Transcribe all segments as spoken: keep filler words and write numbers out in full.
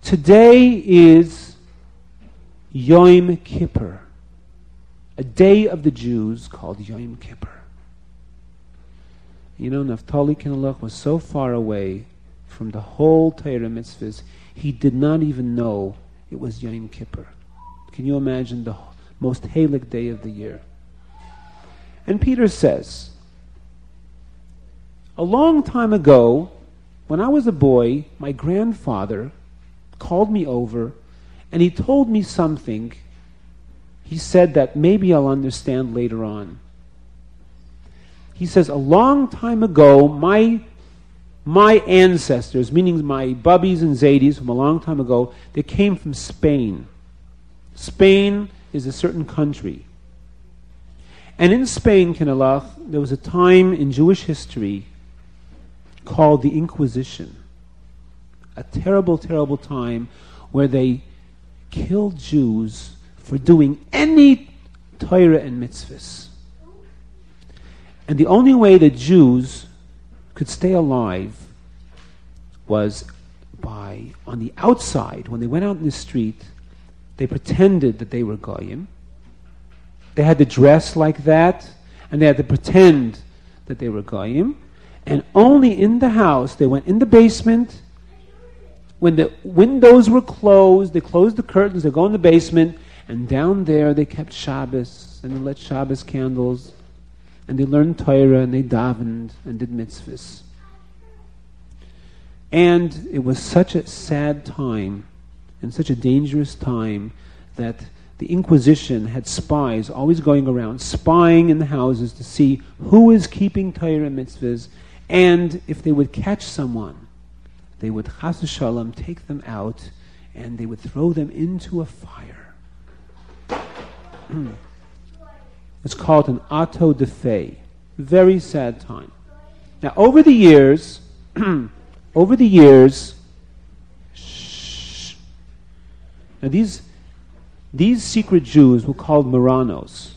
Today is Yom Kippur, a day of the Jews called Yom Kippur. You know, Naftali Kinnelach was so far away from the whole Torah mitzvahs, he did not even know it was Yom Kippur. Can you imagine the most halik day of the year? And Peter says, a long time ago, when I was a boy, my grandfather called me over and he told me something. He said that maybe I'll understand later on. He says, a long time ago, my my ancestors, meaning my Bubbies and Zaydis from a long time ago, they came from Spain. Spain is a certain country. And in Spain, Kinelach, there was a time in Jewish history called the Inquisition. A terrible, terrible time where they killed Jews for doing any Torah and mitzvahs. And the only way that Jews could stay alive was by, on the outside, when they went out in the street, they pretended that they were Goyim. They had to dress like that, and they had to pretend that they were Goyim. And only in the house, they went in the basement. When the windows were closed, they closed the curtains, they go in the basement, and down there they kept Shabbos, and they lit Shabbos candles, and they learned Torah, and they davened, and did mitzvahs. And it was such a sad time, and such a dangerous time, that the Inquisition had spies always going around, spying in the houses to see who is keeping Torah and mitzvahs, and if they would catch someone, they would chas v'shalom take them out, and they would throw them into a fire. It's called an auto de fe. Very sad time. Now, over the years, over the years, shh, now these these secret Jews were called Marranos.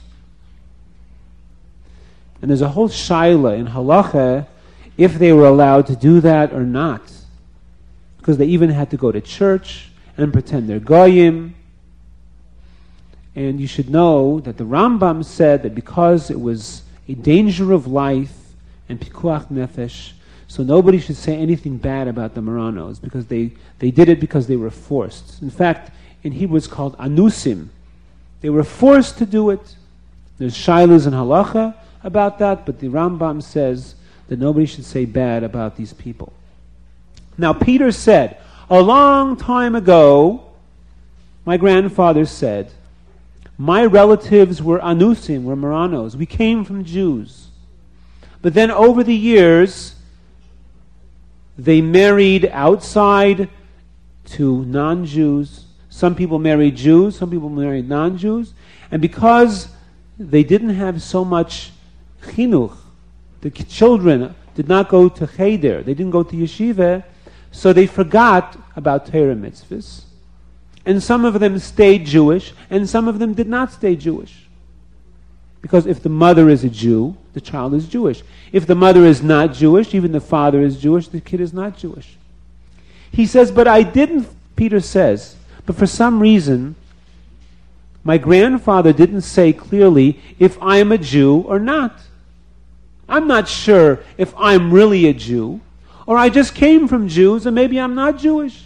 And there's a whole shaila in halacha if they were allowed to do that or not. Because they even had to go to church and pretend they're Goyim. And you should know that the Rambam said that because it was a danger of life and pikuach nefesh, so nobody should say anything bad about the Marranos, because they, they did it because they were forced. In fact, in Hebrew it's called anusim. They were forced to do it. There's shilas and halacha about that, but the Rambam says that nobody should say bad about these people. Now, Peter said, a long time ago, my grandfather said, my relatives were anusim, were Marranos. We came from Jews. But then over the years, they married outside to non-Jews. Some people married Jews, some people married non-Jews. And because they didn't have so much chinuch, the children did not go to cheder, they didn't go to yeshiva, so they forgot about Torah mitzvahs. And some of them stayed Jewish, and some of them did not stay Jewish. Because if the mother is a Jew, the child is Jewish. If the mother is not Jewish, even the father is Jewish, the kid is not Jewish. He says, but I didn't, Peter says, but for some reason, my grandfather didn't say clearly if I am a Jew or not. I'm not sure if I'm really a Jew, or I just came from Jews, and maybe I'm not Jewish.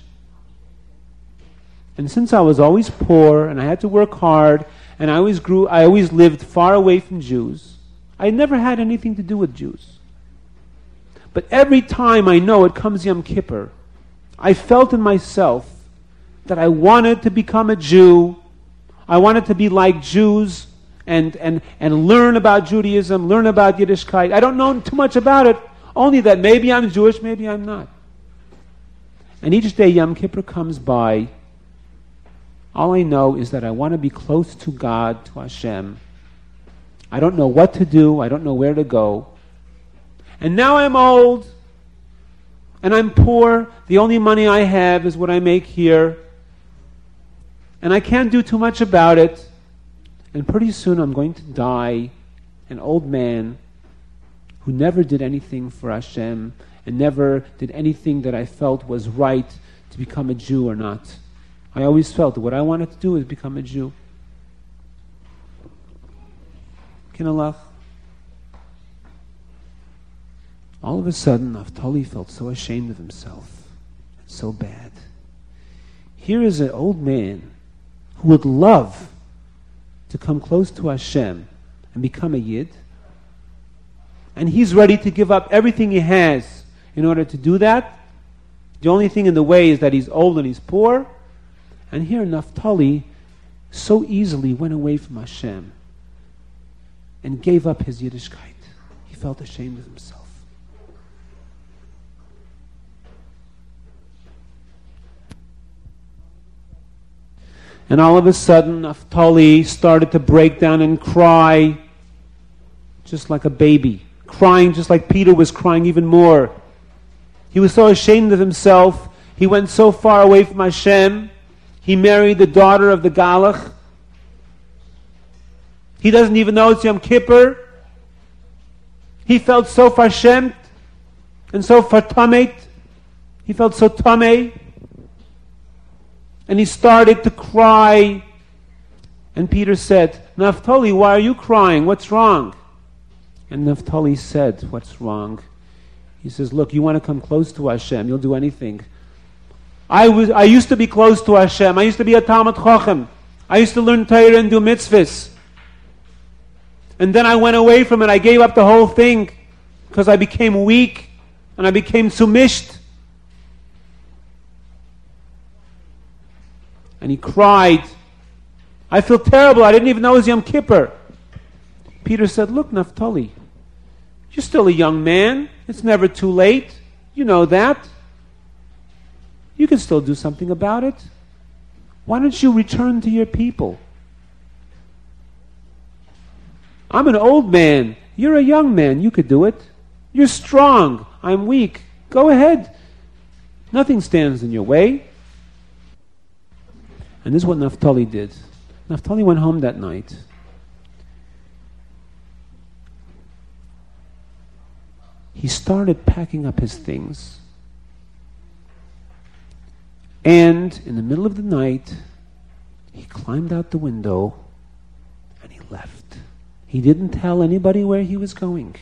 And since I was always poor, and I had to work hard, and I always grew, I always lived far away from Jews, I never had anything to do with Jews. But every time I know it comes Yom Kippur, I felt in myself that I wanted to become a Jew. I wanted to be like Jews and, and, and learn about Judaism, learn about Yiddishkeit. I don't know too much about it, only that maybe I'm Jewish, maybe I'm not. And each day Yom Kippur comes by, all I know is that I want to be close to God, to Hashem. I don't know what to do. I don't know where to go. And now I'm old, and I'm poor. The only money I have is what I make here. And I can't do too much about it. And pretty soon I'm going to die, an old man who never did anything for Hashem and never did anything that I felt was right to become a Jew or not. I always felt that what I wanted to do is become a Jew. Kinalach. All of a sudden, Naphtali felt so ashamed of himself, and so bad. Here is an old man who would love to come close to Hashem and become a Yid, and he's ready to give up everything he has in order to do that. The only thing in the way is that he's old and he's poor. And here Naphtali so easily went away from Hashem and gave up his Yiddishkeit. He felt ashamed of himself. And all of a sudden, Naphtali started to break down and cry, just like a baby. Crying just like Peter was crying even more. He was so ashamed of himself. He went so far away from Hashem. He married the daughter of the Galach. He doesn't even know it's Yom Kippur. He felt so fashemt and so fatamet. He felt so tameh. And he started to cry. And Peter said, Naphtali, why are you crying? What's wrong? And Naphtali said, what's wrong? He says, look, you want to come close to Hashem, you'll do anything. I was, I used to be close to Hashem. I used to be a Talmud Chacham. I used to learn Torah and do mitzvahs. And then I went away from it. I gave up the whole thing because I became weak and I became sumished. And he cried. I feel terrible. I didn't even know it was Yom Kippur. Peter said, look, Naphtali, you're still a young man. It's never too late. You know that. You can still do something about it. Why don't you return to your people? I'm an old man. You're a young man. You could do it. You're strong. I'm weak. Go ahead. Nothing stands in your way. And this is what Naphtali did. Naphtali went home that night. He started packing up his things. And in the middle of the night, he climbed out the window and he left. He didn't tell anybody where he was going.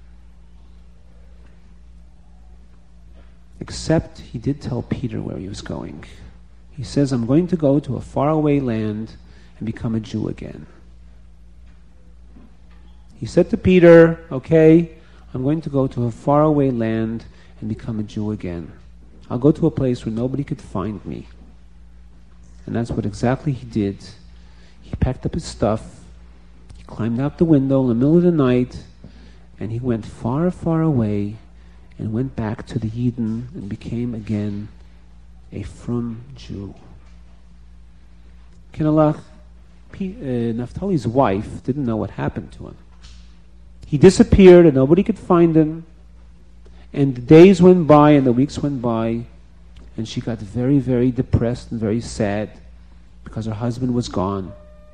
Except he did tell Peter where he was going. He says, I'm going to go to a faraway land and become a Jew again. He said to Peter, okay, I'm going to go to a faraway land and become a Jew again. I'll go to a place where nobody could find me. And that's what exactly he did. He packed up his stuff, he climbed out the window in the middle of the night, and he went far, far away and went back to the Eden and became again a frum Jew. Kinalach, P- uh, Naphtali's wife didn't know what happened to him. He disappeared and nobody could find him. And the days went by and the weeks went by, and she got very, very depressed and very sad because her husband was gone.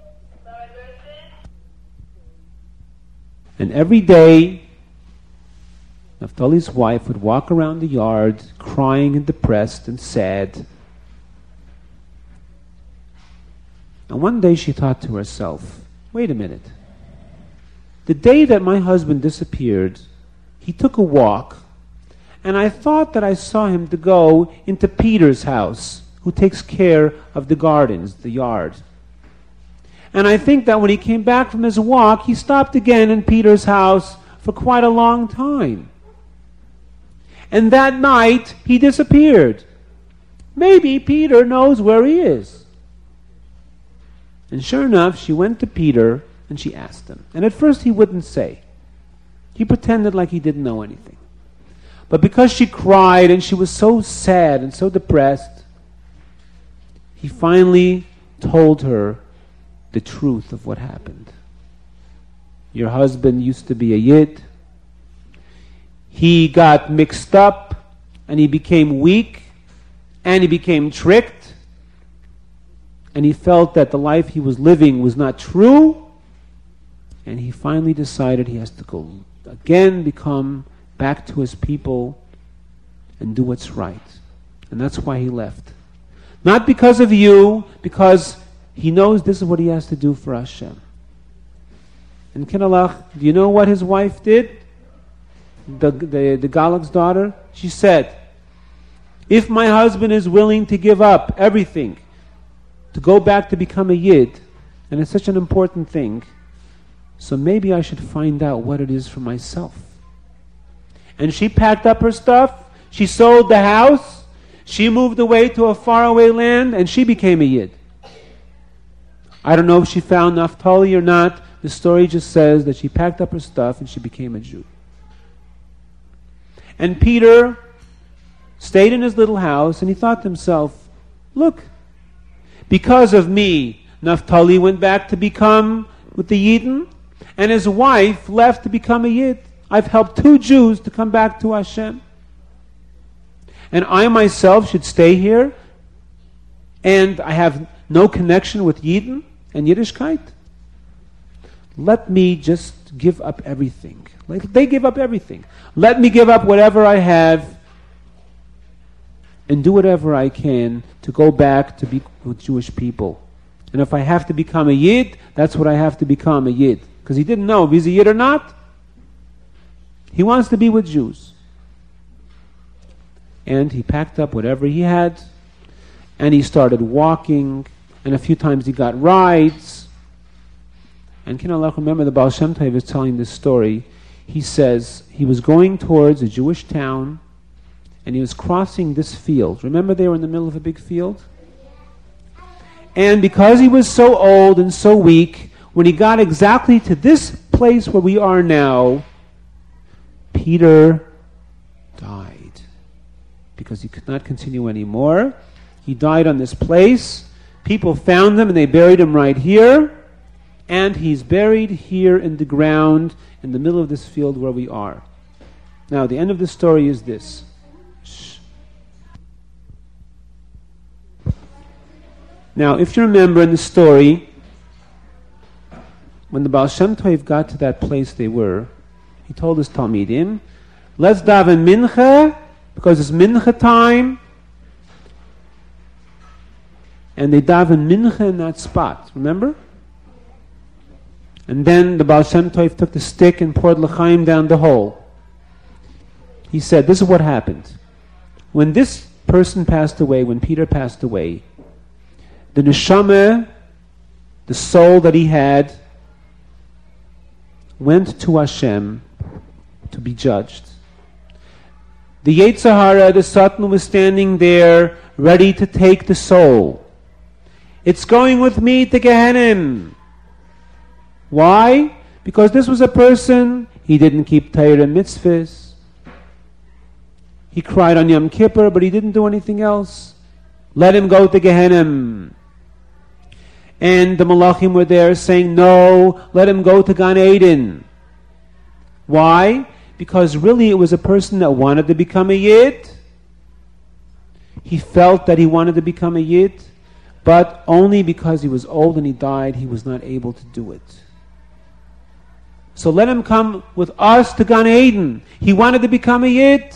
And every day, Naphtali's wife would walk around the yard crying and depressed and sad. And one day she thought to herself, wait a minute. The day that my husband disappeared, he took a walk, and I thought that I saw him to go into Peter's house, who takes care of the gardens, the yard. And I think that when he came back from his walk, he stopped again in Peter's house for quite a long time. And that night, he disappeared. Maybe Peter knows where he is. And sure enough, she went to Peter and she asked him. And at first he wouldn't say. He pretended like he didn't know anything. But because she cried and she was so sad and so depressed, he finally told her the truth of what happened. Your husband used to be a Yid. He got mixed up and he became weak and he became tricked and he felt that the life he was living was not true, and he finally decided he has to go again, become back to his people and do what's right. And that's why he left. Not because of you, because he knows this is what he has to do for Hashem. And Kinalach, do you know what his wife did? The, the, the Galak's daughter? She said, if my husband is willing to give up everything, to go back to become a Yid, and it's such an important thing, so maybe I should find out what it is for myself. And she packed up her stuff, she sold the house, she moved away to a faraway land, and she became a Yid. I don't know if she found Naphtali or not. The story just says that she packed up her stuff and she became a Jew. And Peter stayed in his little house and he thought to himself, look, because of me, Naphtali went back to become with the Yidden, and his wife left to become a Yid. I've helped two Jews to come back to Hashem. And I myself should stay here, and I have no connection with Yidden and Yiddishkeit. Let me just give up everything. Like they give up everything. Let me give up whatever I have and do whatever I can to go back to be with Jewish people. And if I have to become a Yid, that's what I have to become, a Yid. Because he didn't know if he's a Yid or not. He wants to be with Jews. And he packed up whatever he had, and he started walking, and a few times he got rides. And can Allah remember the Baal Shem Tov is telling this story. He says he was going towards a Jewish town, and he was crossing this field. Remember they were in the middle of a big field? And because he was so old and so weak, when he got exactly to this place where we are now, Peter died. Because he could not continue anymore. He died on this place. People found him and they buried him right here. And he's buried here in the ground in the middle of this field where we are. Now, the end of the story is this. Shh. Now, if you remember in the story, when the Baal Shem Tov got to that place they were, he told his Talmidim, let's daven mincha, because it's mincha time. And they daven mincha in that spot, remember? And then the Baal Shem Tov took the stick and poured l'chaim down the hole. He said, this is what happened. When this person passed away, when Peter passed away, the neshama, the soul that he had, went to Hashem to be judged. The Yetzer Hara, the Satan, was standing there ready to take the soul. It's going with me to Gehenna. Why? Because this was a person, he didn't keep Torah mitzvahs. He cried on Yom Kippur, but he didn't do anything else. Let him go to Gehenna. And the Malachim were there saying, no, let him go to Gan Eden. Why? Because really it was a person that wanted to become a Yid. He felt that he wanted to become a Yid, but only because he was old and he died, he was not able to do it. So let him come with us to Gan Eden. He wanted to become a Yid.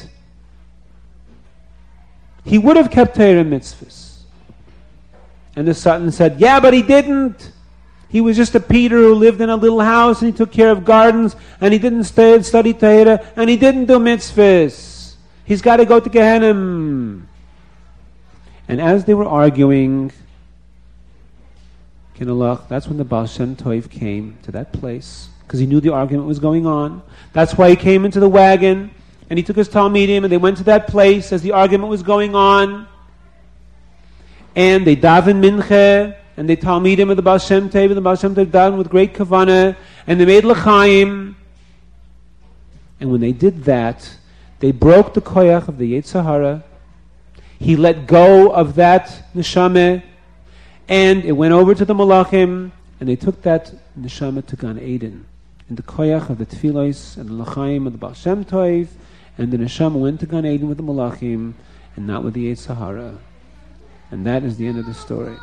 He would have kept Torah mitzvahs. And the Satan said, yeah, but he didn't. He was just a Peter who lived in a little house and he took care of gardens and he didn't stay, study Torah and he didn't do mitzvahs. He's got to go to Gehenna. And as they were arguing, Kinalach, that's when the Baal Shem Tov came to that place because he knew the argument was going on. That's why he came into the wagon and he took his Talmidim and they went to that place as the argument was going on. And they daven mincha, and they Talmidim of the Baal Shem Tov, and the Baal Shem Tov daven with great kavanah, and they made l'chaim. And when they did that, they broke the koyach of the Yetzer Hara. He let go of that neshama, and it went over to the Malachim, and they took that neshama to Gan Eden. And the koyach of the tefillos and the l'chaim of the Baal Shem Tov, and the neshama went to Gan Eden with the Malachim, and not with the Yetzer Hara. And that is the end of the story.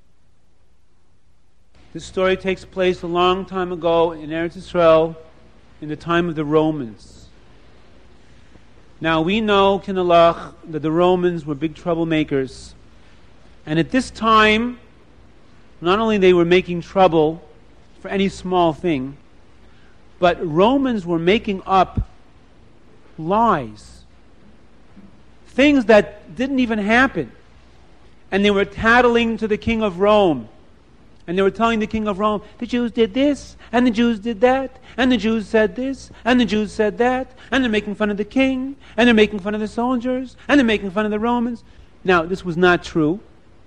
This story takes place a long time ago in Eretz Yisrael, in the time of the Romans. Now we know, Kinalach, that the Romans were big troublemakers. And at this time, not only they were making trouble for any small thing, but Romans were making up lies. Things that didn't even happen. And they were tattling to the king of Rome. And they were telling the king of Rome, the Jews did this, and the Jews did that, and the Jews said this, and the Jews said that, and they're making fun of the king, and they're making fun of the soldiers, and they're making fun of the Romans. Now, this was not true.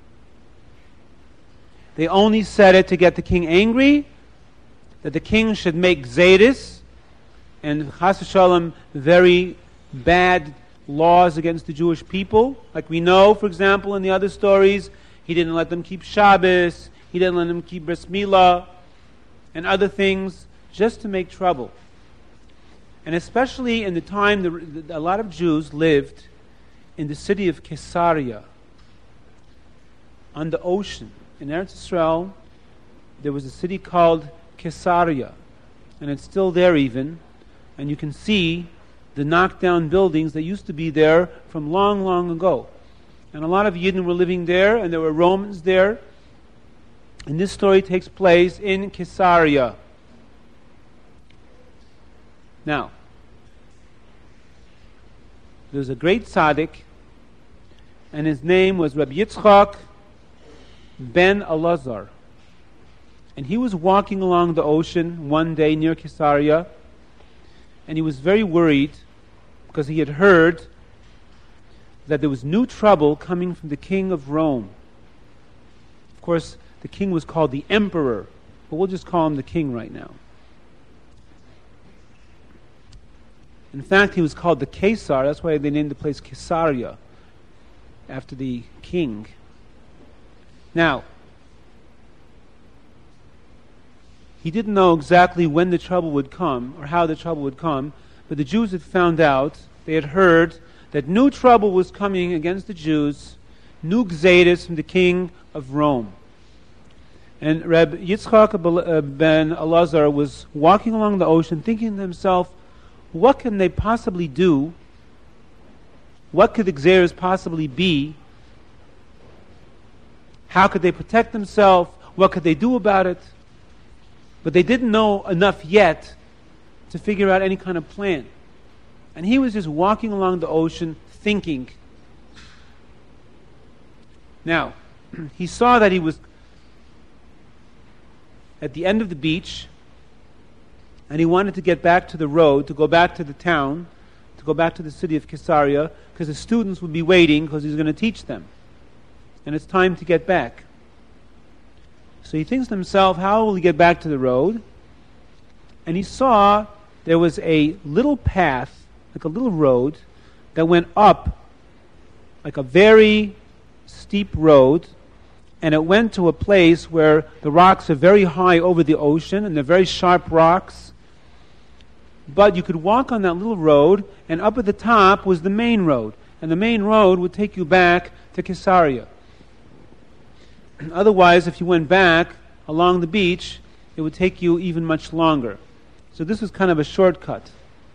They only said it to get the king angry, that the king should make Zadis, and Chas v'Shalom, very bad laws against the Jewish people. Like we know, for example, in the other stories, he didn't let them keep Shabbos, he didn't let them keep Bris Milah, and other things, just to make trouble. And especially in the time, the, the, a lot of Jews lived in the city of Caesarea, on the ocean. In Eretz Yisrael, there was a city called Caesarea, and it's still there even, and you can see the knocked-down buildings that used to be there from long, long ago. And a lot of Yidden were living there, and there were Romans there. And this story takes place in Caesarea. Now, there's a great tzaddik, and his name was Rabbi Yitzchak ben Elazar. And he was walking along the ocean one day near Caesarea, and he was very worried because he had heard that there was new trouble coming from the king of Rome. Of course, the king was called the emperor, but we'll just call him the king right now. In fact, he was called the Caesar. That's why they named the place Caesarea, after the king. Now, he didn't know exactly when the trouble would come, or how the trouble would come, but the Jews had found out, they had heard, that new trouble was coming against the Jews, new Gzeiris from the king of Rome. And Reb Yitzchak ben Elazar was walking along the ocean thinking to himself, what can they possibly do? What could the Gzeiris possibly be? How could they protect themselves? What could they do about it? But they didn't know enough yet to figure out any kind of plan. And he was just walking along the ocean thinking. Now, he saw that he was at the end of the beach, and he wanted to get back to the road, to go back to the town, to go back to the city of Caesarea, because the students would be waiting because he's going to teach them. And it's time to get back. So he thinks to himself, how will he get back to the road? And he saw there was a little path, like a little road, that went up, like a very steep road, and it went to a place where the rocks are very high over the ocean, and they're very sharp rocks. But you could walk on that little road, and up at the top was the main road. And the main road would take you back to Caesarea. Otherwise, if you went back along the beach, it would take you even much longer. So this was kind of a shortcut.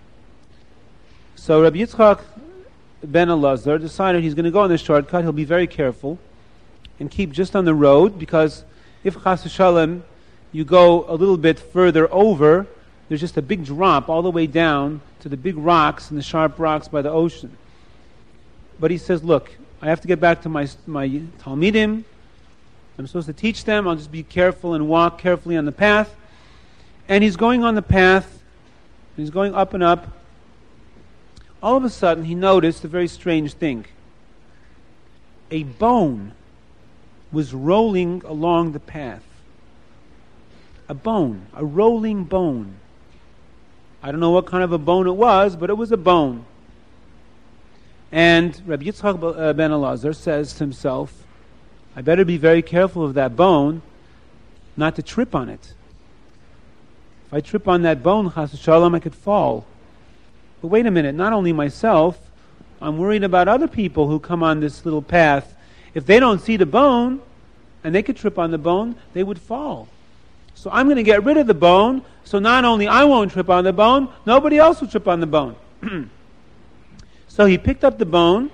So Rabbi Yitzchak ben Elazar decided he's going to go on this shortcut. He'll be very careful and keep just on the road, because if Chas v'Shalom you go a little bit further over, there's just a big drop all the way down to the big rocks and the sharp rocks by the ocean. But he says, look, I have to get back to my my Talmidim. I'm supposed to teach them. I'll just be careful and walk carefully on the path. And he's going on the path. He's going up and up. All of a sudden, he noticed a very strange thing. A bone was rolling along the path. A bone, a rolling bone. I don't know what kind of a bone it was, but it was a bone. And Rabbi Yitzchak ben Elazar says to himself, I better be very careful of that bone, not to trip on it. If I trip on that bone, chas v'shalom, I could fall. But wait a minute, not only myself, I'm worried about other people who come on this little path. If they don't see the bone, and they could trip on the bone, they would fall. So I'm going to get rid of the bone, so not only I won't trip on the bone, nobody else will trip on the bone. So he picked up the bone,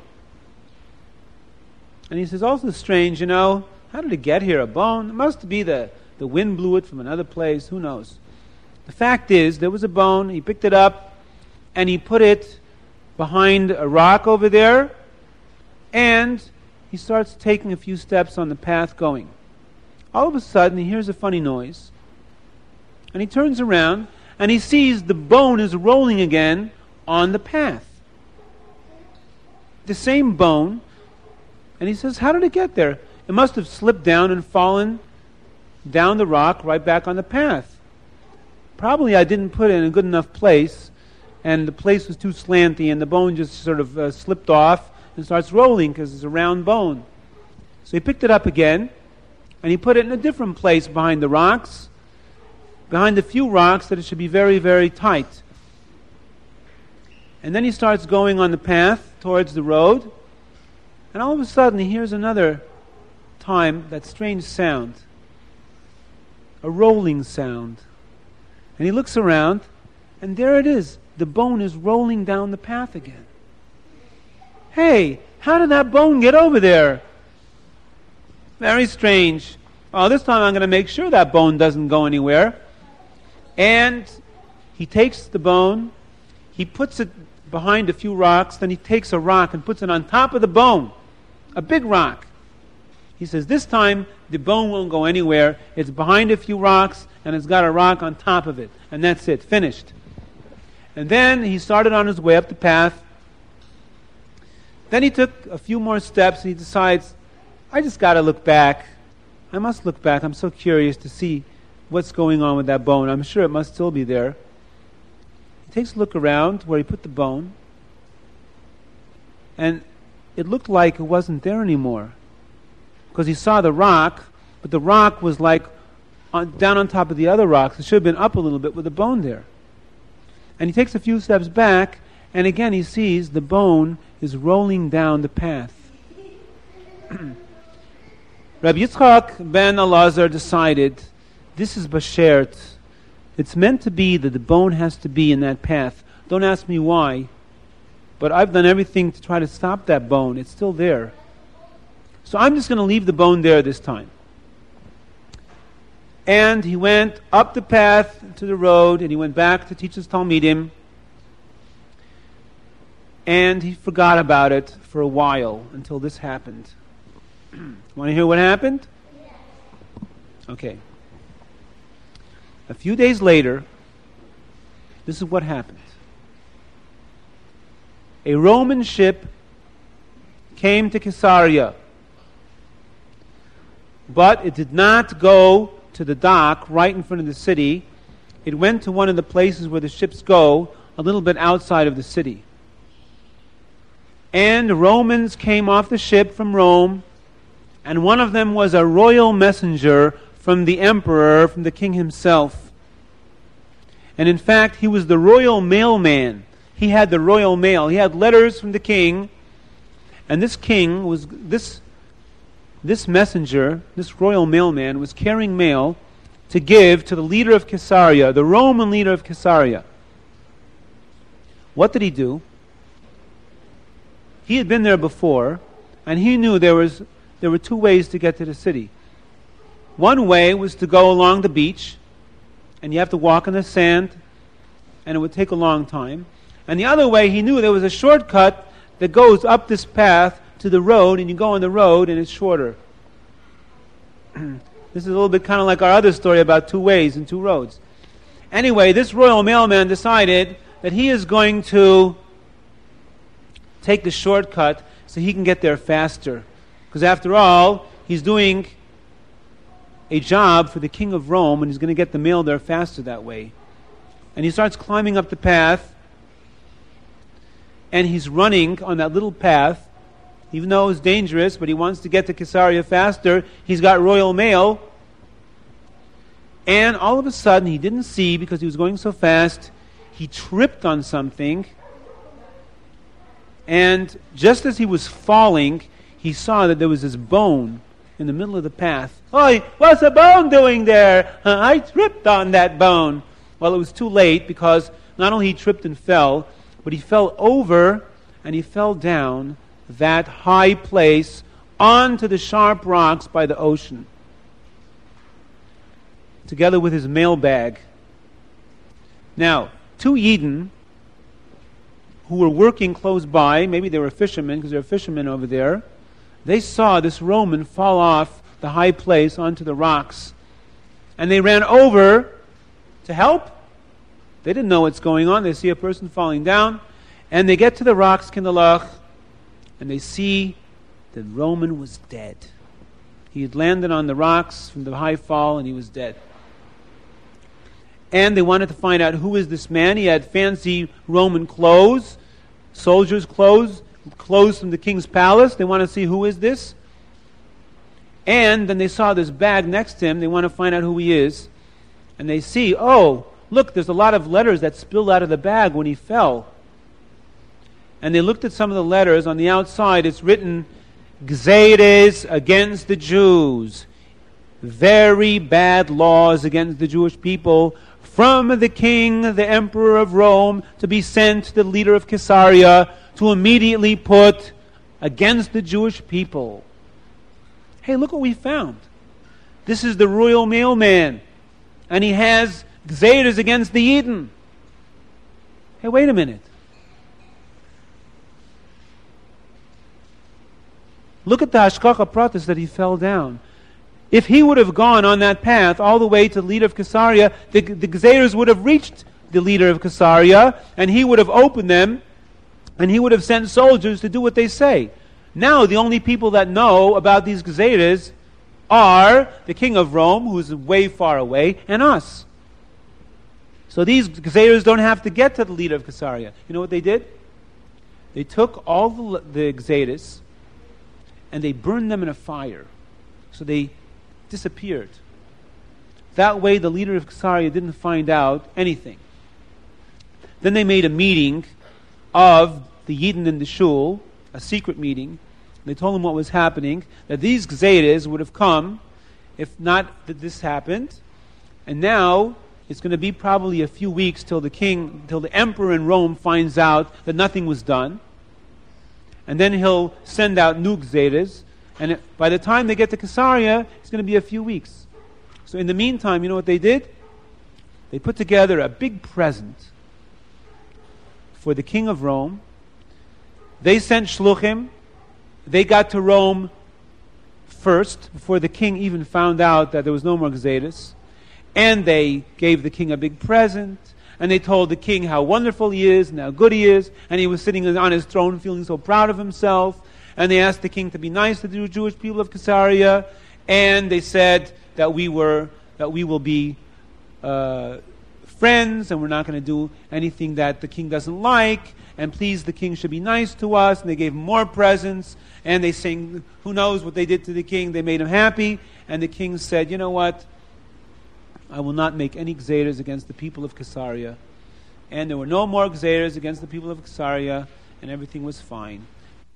and he says, also strange, you know, how did it get here, a bone? It must be the, the wind blew it from another place, who knows. The fact is, there was a bone, he picked it up, and he put it behind a rock over there, and he starts taking a few steps on the path going. All of a sudden, he hears a funny noise, and he turns around, and he sees the bone is rolling again on the path. The same bone, and he says, how did it get there? It must have slipped down and fallen down the rock right back on the path. Probably I didn't put it in a good enough place, and the place was too slanty, and the bone just sort of uh, slipped off and starts rolling because it's a round bone. So he picked it up again, and he put it in a different place behind the rocks, behind a few rocks that it should be very, very tight. And then he starts going on the path towards the road, and all of a sudden he hears another time that strange sound, a rolling sound. And he looks around, and there it is. The bone is rolling down the path again. Hey, how did that bone get over there? Very strange. Oh, this time I'm going to make sure that bone doesn't go anywhere. And he takes the bone, he puts it behind a few rocks, then he takes a rock and puts it on top of the bone, a big rock. He says, this time the bone won't go anywhere. It's behind a few rocks, and it's got a rock on top of it. And that's it, finished. And then he started on his way up the path. Then he took a few more steps, and he decides, I just got to look back. I must look back. I'm so curious to see what's going on with that bone. I'm sure it must still be there. He takes a look around where he put the bone, and it looked like it wasn't there anymore, because he saw the rock, but the rock was like on, down on top of the other rocks. It should have been up a little bit with the bone there. And he takes a few steps back, and again he sees the bone is rolling down the path. Rabbi Yitzchak ben Elazar decided, this is Bashert. It's meant to be that the bone has to be in that path. Don't ask me why, but I've done everything to try to stop that bone. It's still there. So I'm just going to leave the bone there this time. And he went up the path to the road, and he went back to teach his Talmidim, and he forgot about it for a while until this happened. Want to hear what happened? Okay. A few days later, this is what happened. A Roman ship came to Caesarea, but it did not go to the dock right in front of the city. It went to one of the places where the ships go, a little bit outside of the city. And Romans came off the ship from Rome, and one of them was a royal messenger from the emperor, from the king himself. And in fact, he was the royal mailman. He had the royal mail. He had letters from the king, and this king was, this This messenger, this royal mailman, was carrying mail to give to the leader of Caesarea, the Roman leader of Caesarea. What did he do? He had been there before, and he knew there was there were two ways to get to the city. One way was to go along the beach, and you have to walk in the sand, and it would take a long time. And the other way, he knew there was a shortcut that goes up this path to the road, and you go on the road, and it's shorter. This is a little bit kind of like our other story about two ways and two roads. Anyway, this royal mailman decided that he is going to take the shortcut so he can get there faster. Because after all, he's doing a job for the king of Rome, and he's going to get the mail there faster that way. And he starts climbing up the path, and he's running on that little path. Even though it's dangerous, but he wants to get to Caesarea faster. He's got royal mail. And all of a sudden, he didn't see, because he was going so fast, he tripped on something. And just as he was falling, he saw that there was this bone in the middle of the path. "Oi, what's a bone doing there? Uh, I tripped on that bone." Well, it was too late, because not only he tripped and fell, but he fell over and he fell down that high place onto the sharp rocks by the ocean, together with his mailbag. Now, two Yidden who were working close by, maybe they were fishermen, because there are fishermen over there, they saw this Roman fall off the high place onto the rocks, and they ran over to help. They didn't know what's going on. They see a person falling down, and they get to the rocks, Kinderlach, and they see the Roman was dead. He had landed on the rocks from the high fall, and he was dead. And they wanted to find out, who is this man? He had fancy Roman clothes, soldiers' clothes, clothes from the king's palace. They want to see, who is this? And then they saw this bag next to him. They want to find out who he is. And they see, oh, look, there's a lot of letters that spilled out of the bag when he fell. And they looked at some of the letters. On the outside, it's written, Gzeires against the Jews. Very bad laws against the Jewish people, from the king, the emperor of Rome, to be sent to the leader of Caesarea to immediately put against the Jewish people. Hey, look what we found. This is the royal mailman, and he has Gzeires against the Yidden. Hey, wait a minute. Look at the Hashgacha Pratis that he fell down. If he would have gone on that path all the way to the leader of Caesarea, the, the Gzeires would have reached the leader of Caesarea, and he would have opened them, and he would have sent soldiers to do what they say. Now the only people that know about these Gzeires are the king of Rome, who is way far away, and us. So these Gzeires don't have to get to the leader of Caesarea. You know what they did? They took all the, the Gzeires and they burned them in a fire. So they disappeared. That way the leader of Caesarea didn't find out anything. Then they made a meeting of the Yidden in the shul, a secret meeting. They told them what was happening, that these Gzeires would have come if not that this happened. And now it's going to be probably a few weeks till the king, till the emperor in Rome finds out that nothing was done. And then he'll send out new Gzeires. And it, by the time they get to Caesarea, it's going to be a few weeks. So in the meantime, you know what they did? They put together a big present for the king of Rome. They sent shluchim. They got to Rome first, before the king even found out that there was no more Gzeires. And they gave the king a big present. And they told the king how wonderful he is and how good he is. And he was sitting on his throne feeling so proud of himself. And they asked the king to be nice to the Jewish people of Caesarea. And they said that we were that we will be uh, friends, and we're not going to do anything that the king doesn't like. And please, the king should be nice to us. And they gave him more presents. And they sang, who knows what they did to the king. They made him happy. And the king said, you know what? I will not make any Gzeires against the people of Caesarea. And there were no more Gzeires against the people of Caesarea. And everything was fine.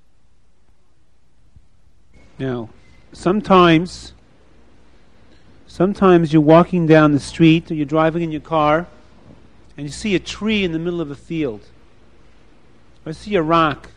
Now, sometimes, sometimes you're walking down the street or you're driving in your car and you see a tree in the middle of a field. Or you see a rock.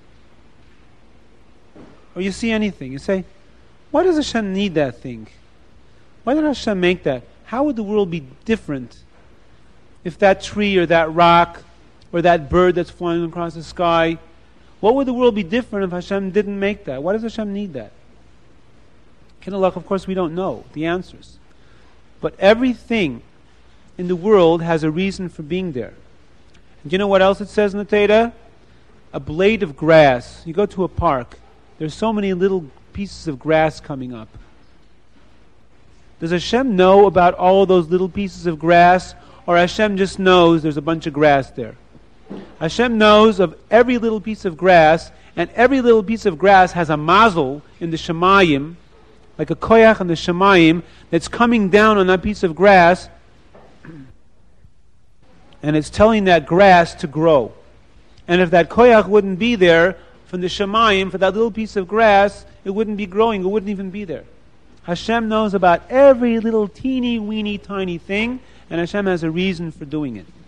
Or you see anything. You say, why does Hashem need that thing? Why did Hashem make that? How would the world be different if that tree or that rock or that bird that's flying across the sky, what would the world be different if Hashem didn't make that? Why does Hashem need that? Kinalach, of course, we don't know the answers. But everything in the world has a reason for being there. And do you know what else it says in the Torah? A blade of grass. You go to a park. There's so many little pieces of grass coming up. Does Hashem know about all of those little pieces of grass? Or Hashem just knows there's a bunch of grass there? Hashem knows of every little piece of grass, and every little piece of grass has a mazel in the Shemayim, like a koyach in the Shemayim, that's coming down on that piece of grass, and it's telling that grass to grow. And if that koyach wouldn't be there, from the Shemayim for that little piece of grass, it wouldn't be growing, it wouldn't even be there. Hashem knows about every little teeny weeny tiny thing, and Hashem has a reason for doing it.